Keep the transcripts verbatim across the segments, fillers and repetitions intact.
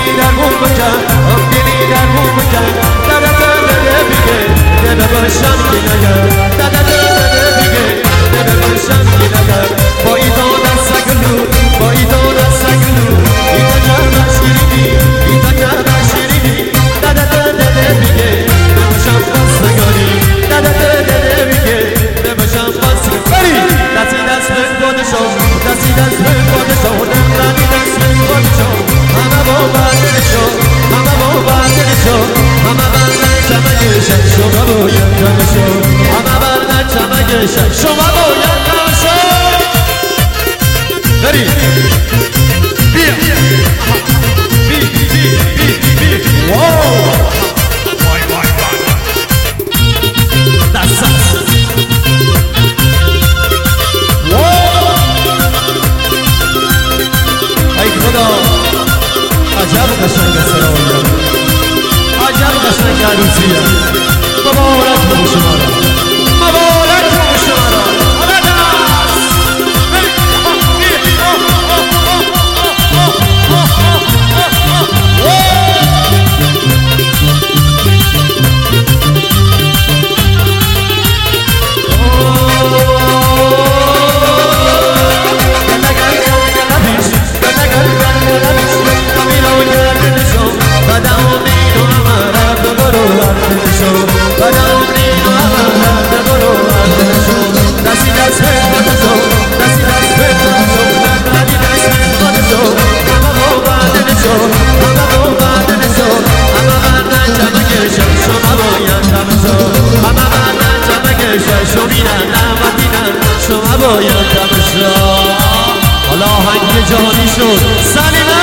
دلی در بوم بکن آب دلی در بوم بکن دادا دادا بیگه دادا باشم کی نگر دادا دادا بیگه دادا باشم کی نگر با ایدان سگلو با ایدان سگلو ایتا جانا شیرینی ایتا جانا شیرینی دادا دادا بیگه دادا باشم خواستگاری دادا دادا بیگه دادا باشم خواستگاری دستی دست به خودشو دستی دست به خودشو دمرانی دست به خودشو همه با بردنشو همه با بردنشو همه بردن چمگشن شما باید کمشو همه بردن چمگشن شما باید کمشو بری بیا بی بی بی بی واو وای وای وای دست ای خدا عجب قشنگ سرایم عجب قشنگ عروسیه مبارک به شما را مبارک به شما را شما باید کمشا حالا آهنگ جهانی شد سلیمه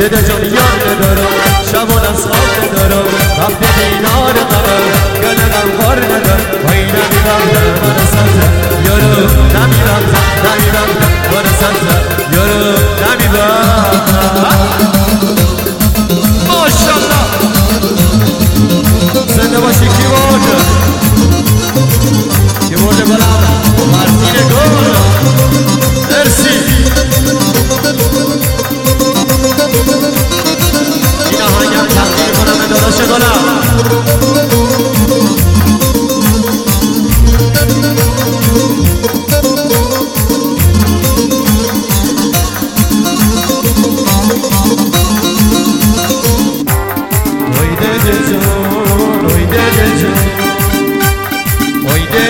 دده جان یار ندارم شبان از خواب ندارم رفت دینار قرار گلگم بار ندارم وای نمیرم من سازم یارو نمیرم نمیرم من سازم یارو نمیرم ماشالله زنده باشی کی برده کی برده بلم مرسین گل مرسی این آهنگم تقدیر کنم به داداش گلم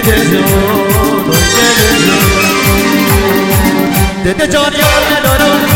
دده جان یار ندارم